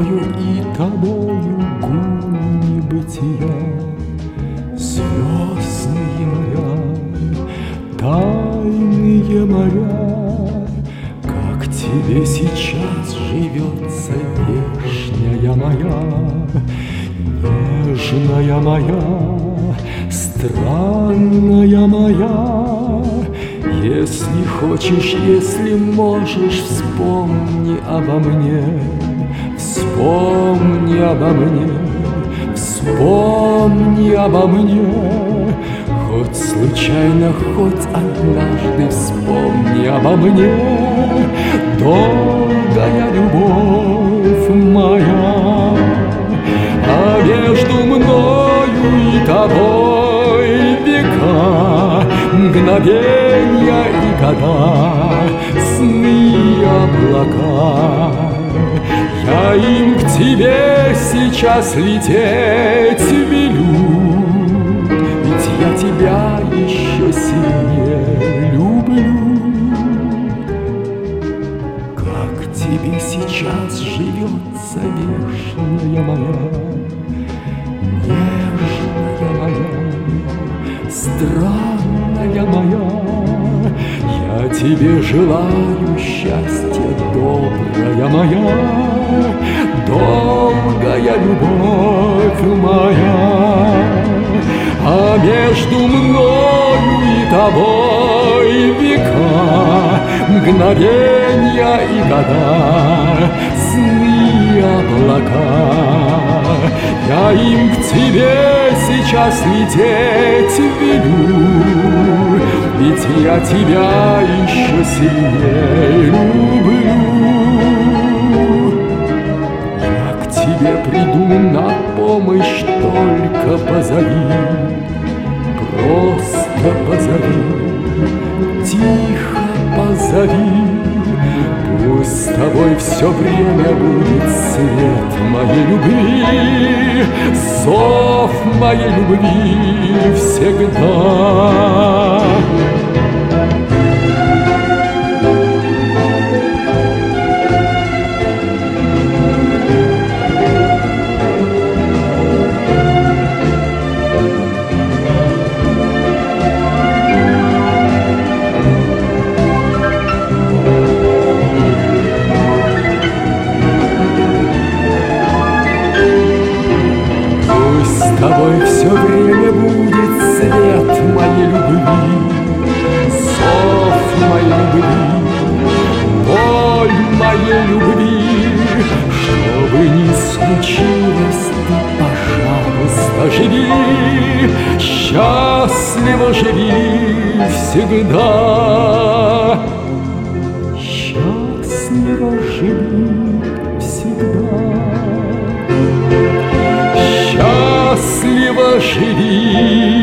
мною и тобою гул небытия. Звездные моря, тайные моря, как тебе сейчас живется, вешняя моя, нежная моя, странная моя. Если хочешь, если можешь, вспомни обо мне, вспомни обо мне, вспомни обо мне. Хоть случайно, хоть однажды вспомни обо мне. Долгая любовь моя, а между мною и тобой века, мгновенья и года, сны и облака. Я им к тебе сейчас лететь велю, ведь я тебя еще сильнее люблю. Как тебе сейчас живется, вешняя моя, нежная моя, странная моя. Я тебе желаю счастья, добрая моя, долгая любовь моя. А между мною и тобой века, мгновенья и года, сны и облака. Я им к тебе сейчас лететь велю, ведь я тебя еще сильнее люблю. Я к тебе приду на помощь, только позови, просто позови, тихо позови. Пусть с тобой все время будет свет моей любви, зов моей любви всегда. С тобой все время будет свет моей любви, зов моей любви, боль моей любви. Что бы ни случилось, ты, пожалуйста, живи, счастливо живи всегда. Счастливо живи всегда. Счастливо живи.